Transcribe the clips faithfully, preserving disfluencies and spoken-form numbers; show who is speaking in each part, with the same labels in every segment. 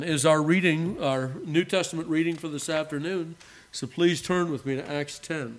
Speaker 1: Is our reading, our New Testament reading for this afternoon. So please turn with me to Acts ten.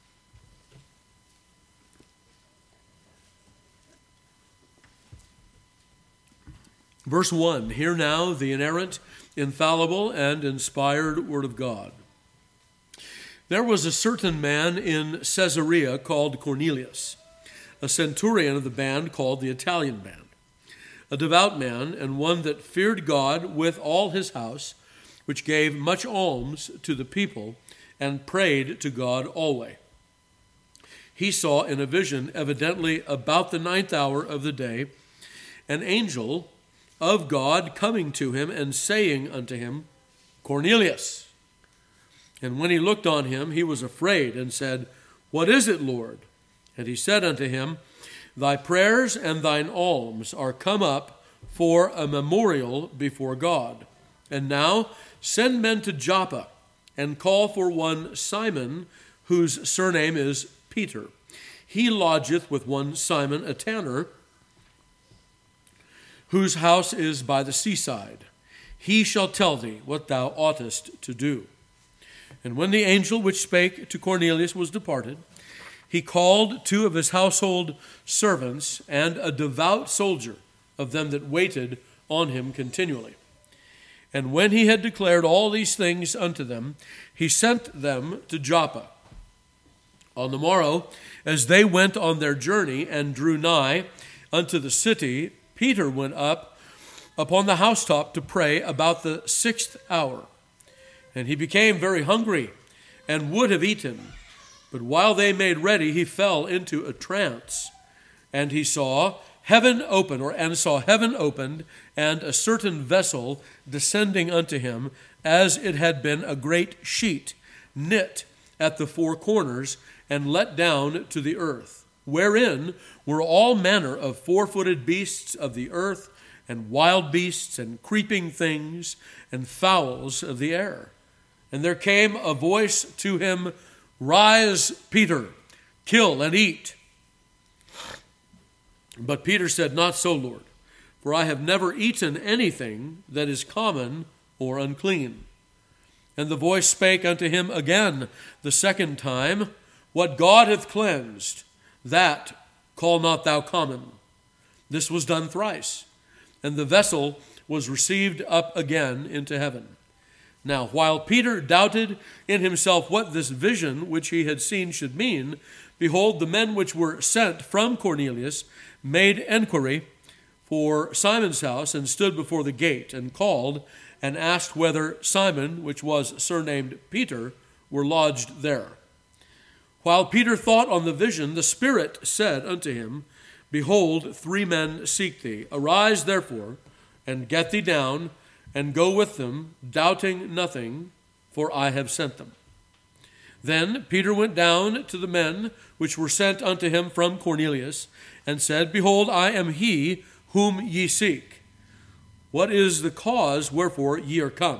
Speaker 1: Verse one, hear now the inerrant, infallible, and inspired word of God. There was a certain man in Caesarea called Cornelius, a centurion of the band called the Italian band, a devout man, and one that feared God with all his house, which gave much alms to the people, and prayed to God always. He saw in a vision, evidently about the ninth hour of the day, an angel of God coming to him and saying unto him, Cornelius. And when he looked on him, he was afraid and said, What is it, Lord? And he said unto him, Thy prayers and thine alms are come up for a memorial before God. And now send men to Joppa, and call for one Simon, whose surname is Peter. He lodgeth with one Simon, a tanner, whose house is by the seaside. He shall tell thee what thou oughtest to do. And when the angel which spake to Cornelius was departed, he called two of his household servants and a devout soldier of them that waited on him continually. And when he had declared all these things unto them, he sent them to Joppa. On the morrow, as they went on their journey and drew nigh unto the city, Peter went up upon the housetop to pray about the sixth hour. And he became very hungry and would have eaten. But while they made ready, he fell into a trance. And he saw heaven open, or and saw heaven opened, and a certain vessel descending unto him, as it had been a great sheet, knit at the four corners, and let down to the earth, wherein were all manner of four-footed beasts of the earth, and wild beasts, and creeping things, and fowls of the air. And there came a voice to him, Rise, Peter, kill and eat. But Peter said, Not so, Lord, for I have never eaten anything that is common or unclean. And the voice spake unto him again the second time, What God hath cleansed, that call not thou common. This was done thrice, and the vessel was received up again into heaven. Now, while Peter doubted in himself what this vision which he had seen should mean, behold, the men which were sent from Cornelius made enquiry for Simon's house, and stood before the gate, and called, and asked whether Simon, which was surnamed Peter, were lodged there. While Peter thought on the vision, the Spirit said unto him, Behold, three men seek thee. Arise, therefore, and get thee down, and go with them, doubting nothing, for I have sent them. Then Peter went down to the men which were sent unto him from Cornelius, and said, Behold, I am he whom ye seek. What is the cause wherefore ye are come?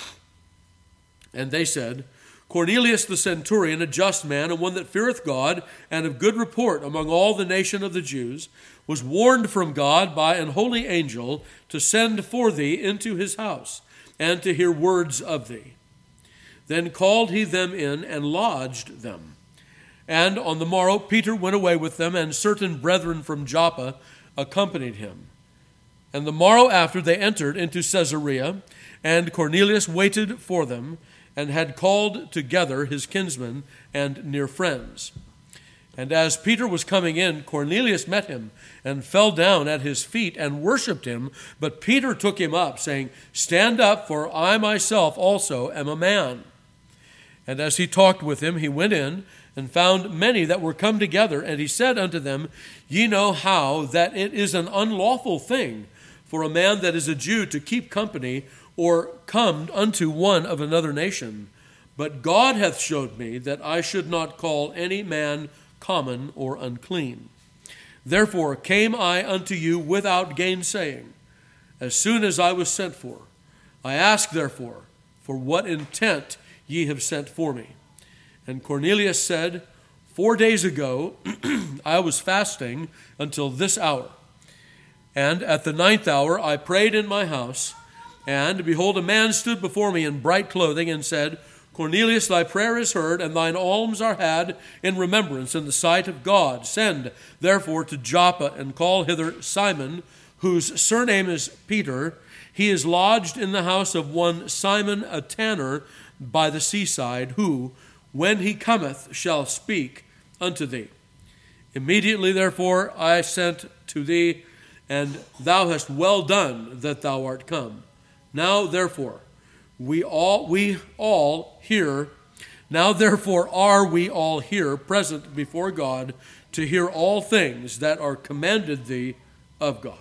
Speaker 1: And they said, Cornelius the centurion, a just man, and one that feareth God, and of good report among all the nation of the Jews, was warned from God by an holy angel to send for thee into his house, and to hear words of thee. Then called he them in, and lodged them. And on the morrow Peter went away with them, and certain brethren from Joppa accompanied him. And the morrow after they entered into Caesarea, and Cornelius waited for them, and had called together his kinsmen and near friends. And as Peter was coming in, Cornelius met him, and fell down at his feet, and worshipped him. But Peter took him up, saying, Stand up, for I myself also am a man. And as he talked with him, he went in, and found many that were come together. And he said unto them, Ye know how that it is an unlawful thing for a man that is a Jew to keep company, or come unto one of another nation. But God hath showed me that I should not call any man common or unclean. Therefore came I unto you without gainsaying, as soon as I was sent for. I ask therefore, for what intent ye have sent for me? And Cornelius said, Four days ago I was fasting until this hour. And at the ninth hour I prayed in my house, And behold, a man stood before me in bright clothing and said, Cornelius, thy prayer is heard, and thine alms are had in remembrance in the sight of God. Send, therefore, to Joppa, and call hither Simon, whose surname is Peter. He is lodged in the house of one Simon, a tanner, by the seaside, who, when he cometh, shall speak unto thee. Immediately, therefore, I sent to thee, and thou hast well done that thou art come. Now, therefore, we all we all here, now therefore are we all here present before God to hear all things that are commanded thee of God.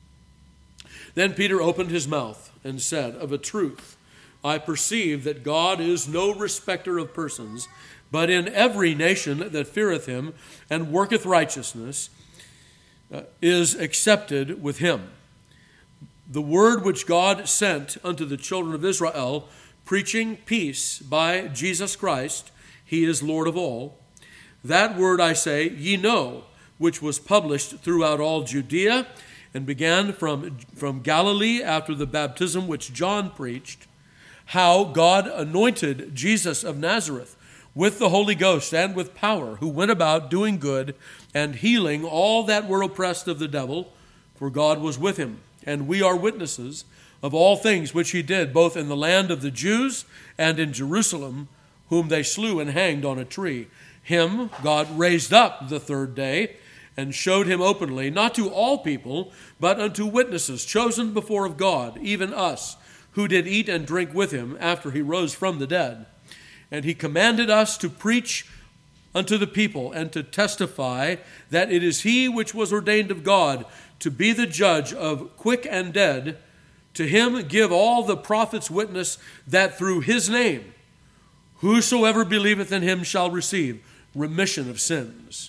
Speaker 1: Then Peter opened his mouth and said, Of a truth, I perceive that God is no respecter of persons, but in every nation that feareth him and worketh righteousness uh, is accepted with him. The word which God sent unto the children of Israel, preaching peace by Jesus Christ, he is Lord of all. That word, I say, ye know, which was published throughout all Judea, and began from, from Galilee after the baptism which John preached, how God anointed Jesus of Nazareth with the Holy Ghost and with power, who went about doing good and healing all that were oppressed of the devil, for God was with him. And we are witnesses of all things which he did, both in the land of the Jews and in Jerusalem, whom they slew and hanged on a tree. Him God raised up the third day, and showed him openly, not to all people, but unto witnesses chosen before of God, even us, who did eat and drink with him after he rose from the dead. And he commanded us to preach unto the people, and to testify that it is he which was ordained of God to be the judge of quick and dead. To him give all the prophets witness that through his name whosoever believeth in him shall receive remission of sins.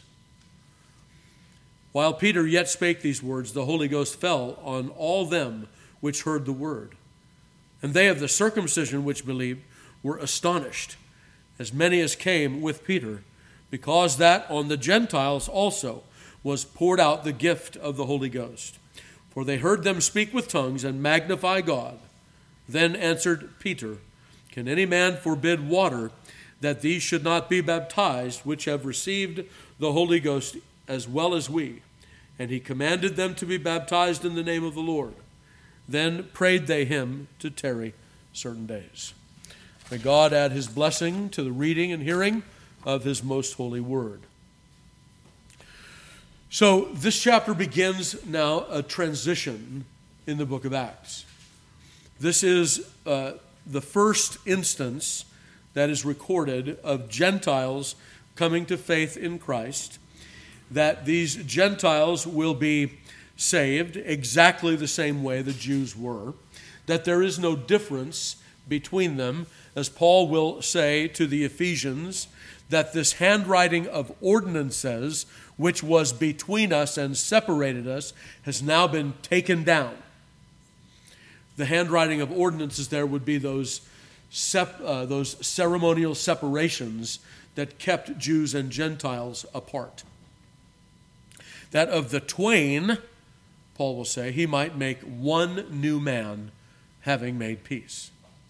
Speaker 1: While Peter yet spake these words, the Holy Ghost fell on all them which heard the word. And they of the circumcision which believed were astonished, as many as came with Peter, because that on the Gentiles also was poured out the gift of the Holy Ghost. For they heard them speak with tongues and magnify God. Then answered Peter, Can any man forbid water, that these should not be baptized, which have received the Holy Ghost as well as we? And he commanded them to be baptized in the name of the Lord. Then prayed they him to tarry certain days. May God add his blessing to the reading and hearing of his most holy word. So this chapter begins now a transition in the book of Acts. This is uh, the first instance that is recorded of Gentiles coming to faith in Christ, that these Gentiles will be saved exactly the same way the Jews were, that there is no difference between them, as Paul will say to the Ephesians, that this handwriting of ordinances, which was between us and separated us, has now been taken down. The handwriting of ordinances there would be those, sep- uh, those ceremonial separations that kept Jews and Gentiles apart. That of the twain, Paul will say, he might make one new man, having made peace.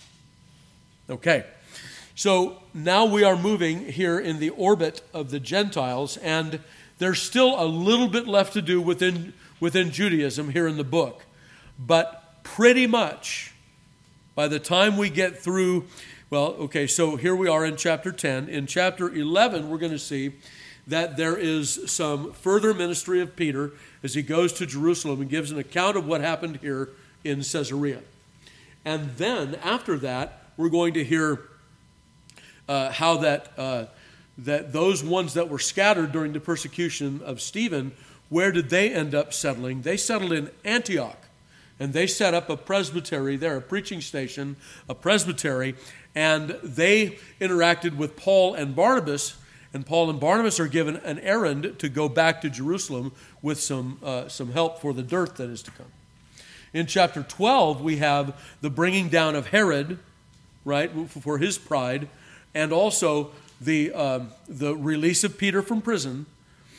Speaker 1: Okay. So now we are moving here in the orbit of the Gentiles, and there's still a little bit left to do within, within Judaism here in the book. But pretty much by the time we get through, well, okay, so here we are in chapter ten. In chapter eleven, we're going to see that there is some further ministry of Peter as he goes to Jerusalem and gives an account of what happened here in Caesarea. And then after that, we're going to hear Uh, how that uh, that those ones that were scattered during the persecution of Stephen, where did they end up settling? They settled in Antioch, and they set up a presbytery there, a preaching station, a presbytery, and they interacted with Paul and Barnabas, and Paul and Barnabas are given an errand to go back to Jerusalem with some uh, some help for the dirt that is to come. In chapter twelve, we have the bringing down of Herod, right, for his pride, and also the um, the release of Peter from prison.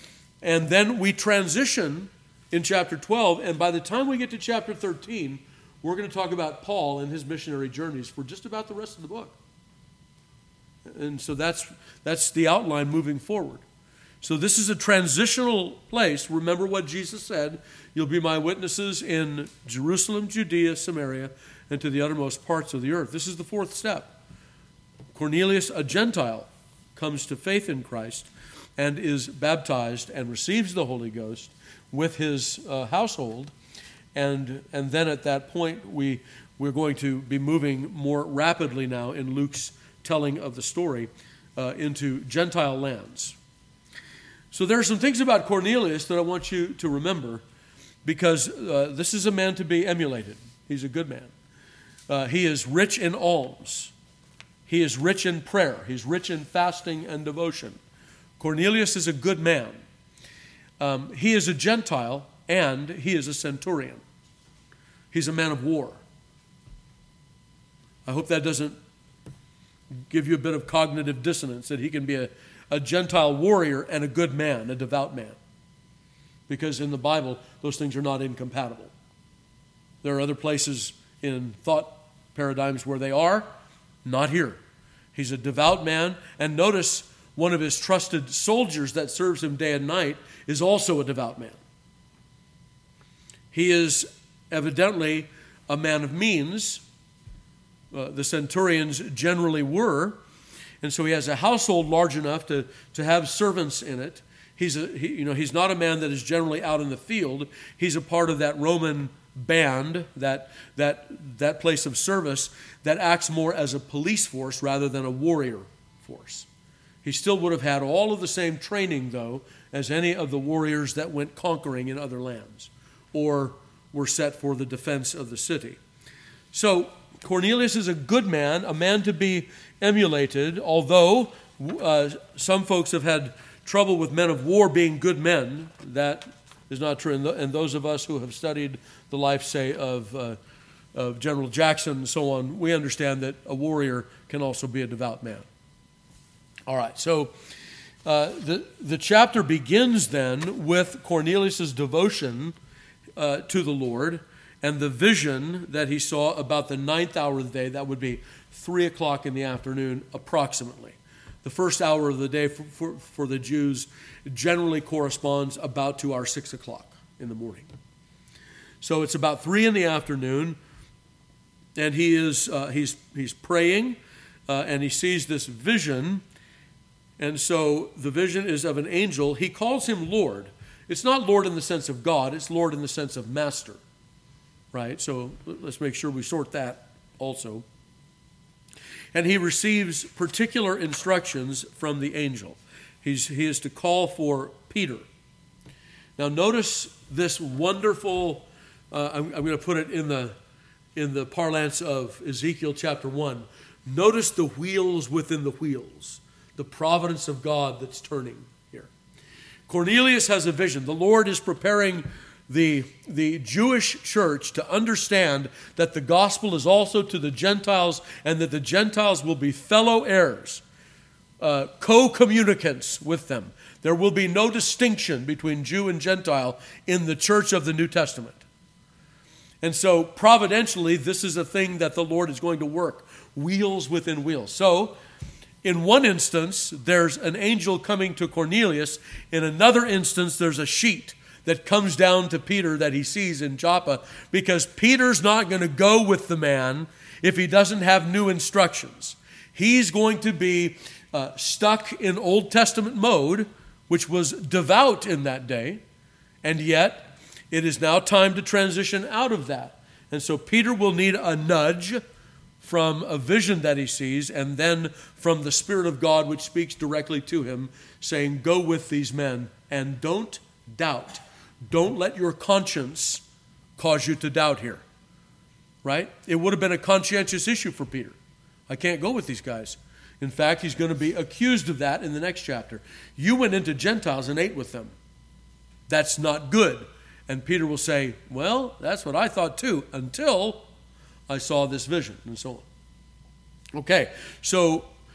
Speaker 1: And then we transition in chapter twelve, and by the time we get to chapter thirteen, we're going to talk about Paul and his missionary journeys for just about the rest of the book. And so that's that's the outline moving forward. So this is a transitional place. Remember what Jesus said, you'll be my witnesses in Jerusalem, Judea, Samaria, and to the uttermost parts of the earth. This is the fourth step. Cornelius, a Gentile, comes to faith in Christ and is baptized and receives the Holy Ghost with his uh, household. And and then at that point, we, we're going to be moving more rapidly now in Luke's telling of the story uh, into Gentile lands. So there are some things about Cornelius that I want you to remember, because uh, this is a man to be emulated. He's a good man. Uh, he is rich in alms. He is rich in prayer. He's rich in fasting and devotion. Cornelius is a good man. Um, he is a Gentile, and he is a centurion. He's a man of war. I hope that doesn't give you a bit of cognitive dissonance, that he can be a a Gentile warrior and a good man, a devout man. Because in the Bible, those things are not incompatible. There are other places in thought paradigms where they are, not here. He's a devout man, and notice one of his trusted soldiers that serves him day and night is also a devout man. He is evidently a man of means. Uh, the centurions generally were. And so he has a household large enough to, to have servants in it. He's a, he, you know, he's not a man that is generally out in the field. He's a part of that Roman band, that, that, that place of service that acts more as a police force rather than a warrior force. He still would have had all of the same training, though, as any of the warriors that went conquering in other lands or were set for the defense of the city. So Cornelius is a good man, a man to be emulated, although uh, some folks have had trouble with men of war being good men. That is not true. And, th- and those of us who have studied the life, say, of, uh, of General Jackson and so on, we understand that a warrior can also be a devout man. All right, so uh, the, the chapter begins then with Cornelius' devotion uh, to the Lord and the vision that he saw about the ninth hour of the day. That would be three o'clock in the afternoon, approximately. The first hour of the day for, for, for the Jews generally corresponds about to our six o'clock in the morning. So it's about three in the afternoon, and he is uh, he's he's praying, uh, and he sees this vision. And so the vision is of an angel. He calls him Lord. It's not Lord in the sense of God. It's Lord in the sense of master. Right? So let's make sure we sort that also. And he receives particular instructions from the angel. He's, he is to call for Peter. Now notice this wonderful, uh, I'm, I'm going to put it in the, in the parlance of Ezekiel chapter one. Notice the wheels within the wheels. The providence of God that's turning here. Cornelius has a vision. The Lord is preparing the, the Jewish church to understand that the gospel is also to the Gentiles, and that the Gentiles will be fellow heirs, uh, co-communicants with them. There will be no distinction between Jew and Gentile in the church of the New Testament. And so providentially, this is a thing that the Lord is going to work, wheels within wheels. So in one instance, there's an angel coming to Cornelius. In another instance, there's a sheet that comes down to Peter that he sees in Joppa, because Peter's not going to go with the man if he doesn't have new instructions. He's going to be uh, stuck in Old Testament mode, which was devout in that day, and yet it is now time to transition out of that. And so Peter will need a nudge from a vision that he sees, and then from the Spirit of God, which speaks directly to him, saying, go with these men and don't doubt. Don't let your conscience cause you to doubt here. Right? It would have been a conscientious issue for Peter. I can't go with these guys. In fact, he's going to be accused of that in the next chapter. You went into Gentiles and ate with them. That's not good. And Peter will say, well, that's what I thought too, until I saw this vision, and so on. Okay, so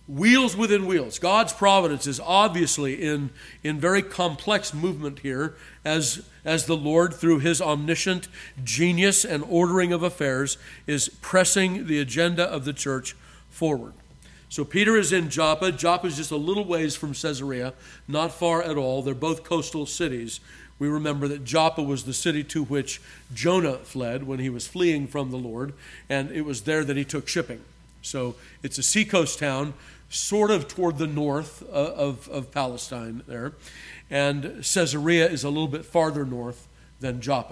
Speaker 1: wheels within wheels. God's providence is obviously in, in very complex movement here as, as the Lord, through his omniscient genius and ordering of affairs, is pressing the agenda of the church forward. So Peter is in Joppa. Joppa is just a little ways from Caesarea, not far at all. They're both coastal cities. We remember that Joppa was the city to which Jonah fled when he was fleeing from the Lord, and it was there that he took shipping. So it's a seacoast town, sort of toward the north of, of Palestine there. And Caesarea is a little bit farther north than Joppa.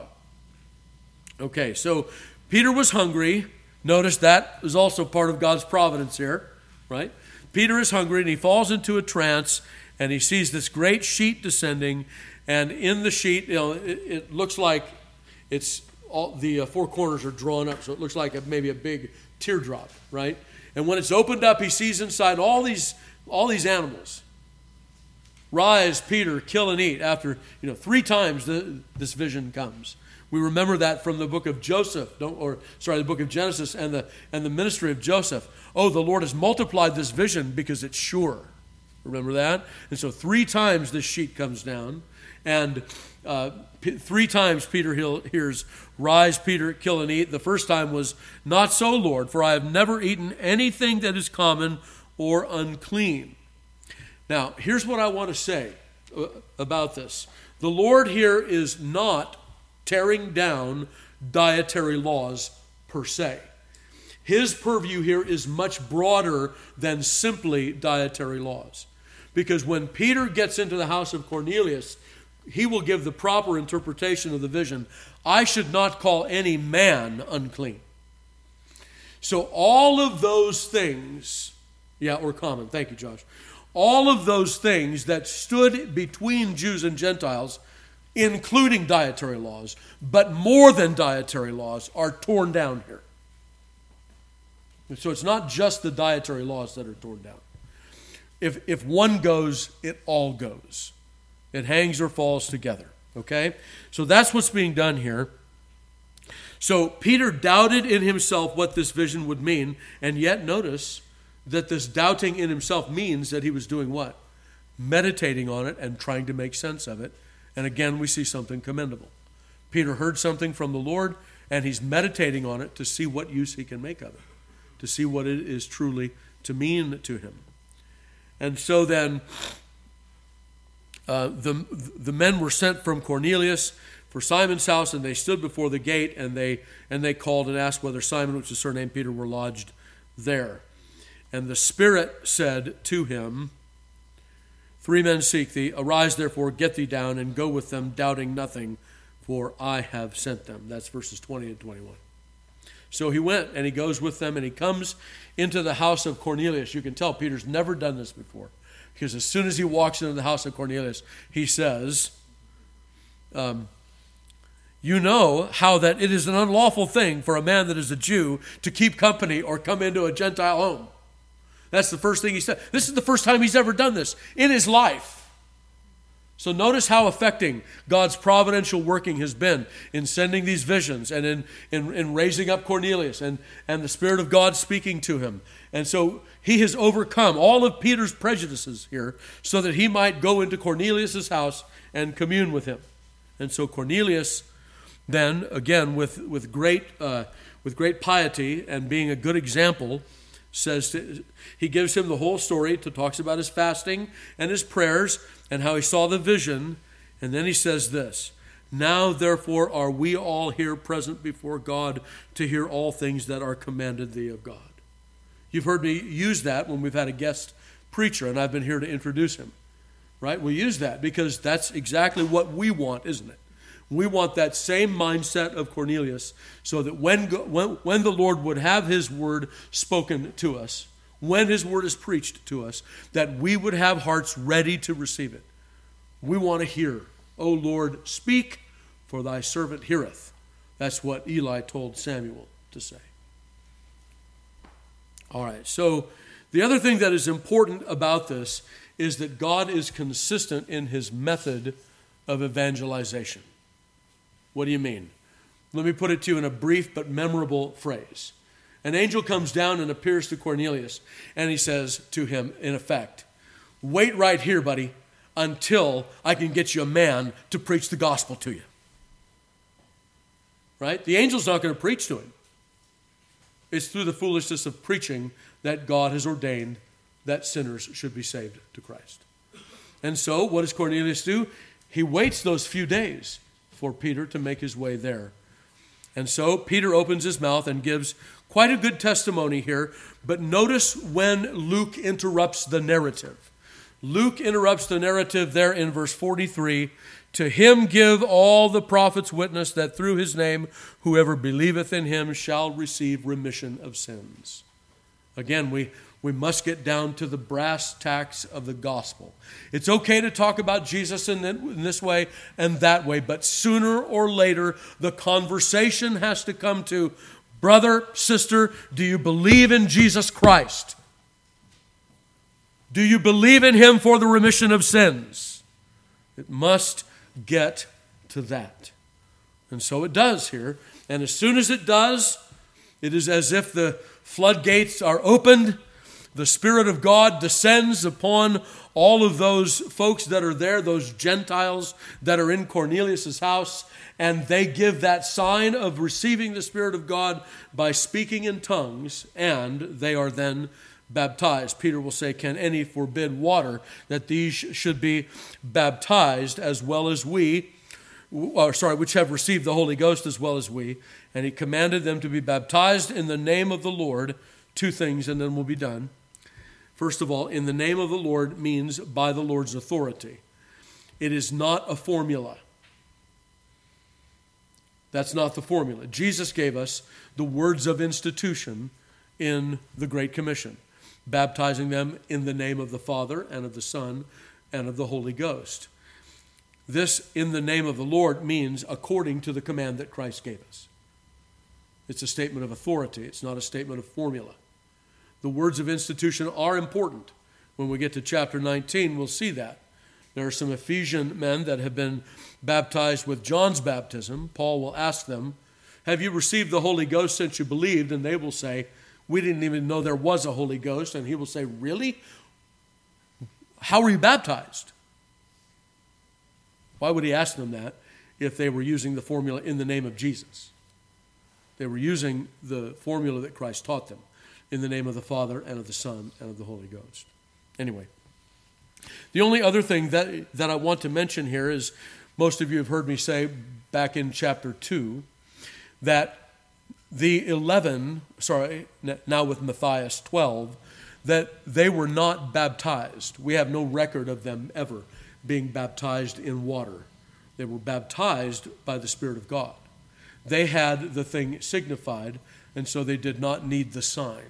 Speaker 1: Okay, so Peter was hungry. Notice that is also part of God's providence here, right? Peter is hungry and he falls into a trance and he sees this great sheet descending. And in the sheet, you know, it, it looks like it's all the uh, four corners are drawn up. So it looks like a, maybe a big teardrop, right? And when it's opened up, he sees inside all these all these animals. Rise, Peter, kill and eat. After, you know, three times the, this vision comes. We remember that from the book of Joseph, don't, or sorry, the book of Genesis and the and the ministry of Joseph. Oh, the Lord has multiplied this vision because it's sure. Remember that? And so three times this sheet comes down, and uh, p- three times Peter hears, "Rise, Peter, kill and eat." The first time was, "Not so, Lord, for I have never eaten anything that is common or unclean." Now, here's what I want to say about this. The Lord here is not tearing down dietary laws per se. His purview here is much broader than simply dietary laws. Because when Peter gets into the house of Cornelius, he will give the proper interpretation of the vision. I should not call any man unclean. So all of those things, yeah, or common, thank you, Josh. All of those things that stood between Jews and Gentiles, including dietary laws, but more than dietary laws, are torn down here. And so it's not just the dietary laws that are torn down. If, if one goes, it all goes. It hangs or falls together, okay? So that's what's being done here. So Peter doubted in himself what this vision would mean, and yet notice that this doubting in himself means that he was doing what? Meditating on it and trying to make sense of it. And again, we see something commendable. Peter heard something from the Lord, and he's meditating on it to see what use he can make of it, to see what it is truly to mean to him. And so then uh, the, the men were sent from Cornelius for Simon's house, and they stood before the gate, and they and they called and asked whether Simon, which is surnamed Peter, were lodged there. And the Spirit said to him, "Three men seek thee. Arise, therefore, get thee down, and go with them, doubting nothing, for I have sent them." That's verses twenty and twenty-one. So he went, and he goes with them, and he comes into the house of Cornelius. You can tell Peter's never done this before, because as soon as he walks into the house of Cornelius, he says, um, "You know how that it is an unlawful thing for a man that is a Jew to keep company or come into a Gentile home." That's the first thing he said. This is the first time he's ever done this in his life. So notice how affecting God's providential working has been in sending these visions and in, in, in raising up Cornelius and, and the Spirit of God speaking to him. And so he has overcome all of Peter's prejudices here so that he might go into Cornelius' house and commune with him. And so Cornelius then, again, with, with, great, uh, with great piety and being a good example, says to, he gives him the whole story, to talks about his fasting and his prayers and how he saw the vision, and then he says this: "Now therefore are we all here present before God to hear all things that are commanded thee of God." You've heard me use that when we've had a guest preacher, and I've been here to introduce him, right? We use that because that's exactly what we want, isn't it? We want that same mindset of Cornelius, so that when, when, when the Lord would have his word spoken to us, when his word is preached to us, that we would have hearts ready to receive it. We want to hear, "O Lord, speak, for thy servant heareth." That's what Eli told Samuel to say. All right, so the other thing that is important about this is that God is consistent in his method of evangelization. What do you mean? Let me put it to you in a brief but memorable phrase. An angel comes down and appears to Cornelius, and he says to him, in effect, wait right here, buddy, until I can get you a man to preach the gospel to you. Right? The angel's not going to preach to him. It's through the foolishness of preaching that God has ordained that sinners should be saved to Christ. And so, what does Cornelius do? He waits those few days for Peter to make his way there. And so, Peter opens his mouth and gives quite a good testimony here, but notice when Luke interrupts the narrative. Luke interrupts the narrative there in verse forty-three. To him give all the prophets witness that through his name whoever believeth in him shall receive remission of sins. Again, we, we must get down to the brass tacks of the gospel. It's okay to talk about Jesus in, in this way and that way, but sooner or later the conversation has to come to, brother, sister, do you believe in Jesus Christ? Do you believe in him for the remission of sins? It must get to that. And so it does here. And as soon as it does, it is as if the floodgates are opened. The Spirit of God descends upon all of those folks that are there, those Gentiles that are in Cornelius' house, and they give that sign of receiving the Spirit of God by speaking in tongues, and they are then baptized. Peter will say, can any forbid water that these should be baptized as well as we, or sorry, which have received the Holy Ghost as well as we? And he commanded them to be baptized in the name of the Lord. Two things, and then we'll be done. First of all, in the name of the Lord means by the Lord's authority. It is not a formula. That's not the formula. Jesus gave us the words of institution in the Great Commission, baptizing them in the name of the Father and of the Son and of the Holy Ghost. This, in the name of the Lord, means according to the command that Christ gave us. It's a statement of authority. It's not a statement of formula. The words of institution are important. When we get to chapter nineteen, we'll see that. There are some Ephesian men that have been baptized with John's baptism. Paul will ask them, have you received the Holy Ghost since you believed? And they will say, we didn't even know there was a Holy Ghost. And he will say, really? How were you baptized? Why would he ask them that if they were using the formula in the name of Jesus? They were using the formula that Christ taught them in the name of the Father and of the Son and of the Holy Ghost. Anyway, the only other thing that, that I want to mention here is, most of you have heard me say back in chapter two, that the eleven, sorry, now with Matthias, twelve, that they were not baptized. We have no record of them ever being baptized in water. They were baptized by the Spirit of God. They had the thing signified, and so they did not need the sign.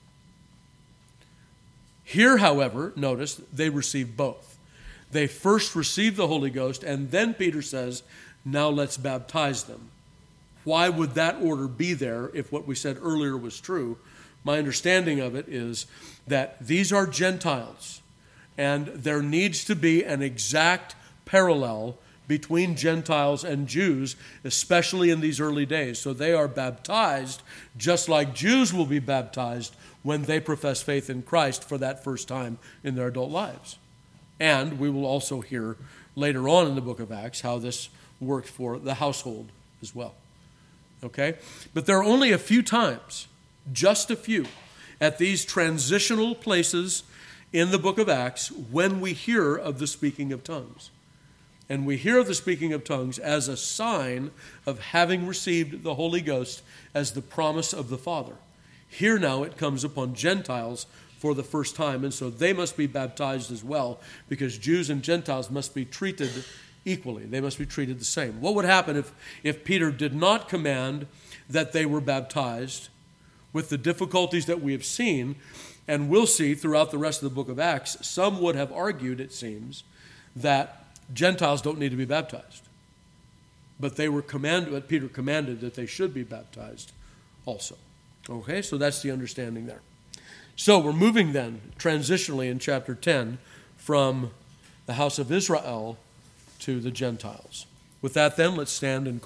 Speaker 1: Here, however, notice, they received both. They first received the Holy Ghost, and then Peter says, now let's baptize them. Why would that order be there if what we said earlier was true? My understanding of it is that these are Gentiles, and there needs to be an exact parallel between Gentiles and Jews, especially in these early days. So they are baptized just like Jews will be baptized when they profess faith in Christ for that first time in their adult lives. And we will also hear later on in the book of Acts how this worked for the household as well. Okay? But there are only a few times, just a few, at these transitional places in the book of Acts when we hear of the speaking of tongues. And we hear of the speaking of tongues as a sign of having received the Holy Ghost as the promise of the Father. Here now it comes upon Gentiles for the first time, and so they must be baptized as well, because Jews and Gentiles must be treated equally. They must be treated the same. What would happen if, if Peter did not command that they were baptized with the difficulties that we have seen and will see throughout the rest of the book of Acts? Some would have argued, it seems, that Gentiles don't need to be baptized. But they were commanded, but Peter commanded that they should be baptized also. Okay, so that's the understanding there. So we're moving then, transitionally in chapter ten, from the house of Israel to the Gentiles. With that then, let's stand and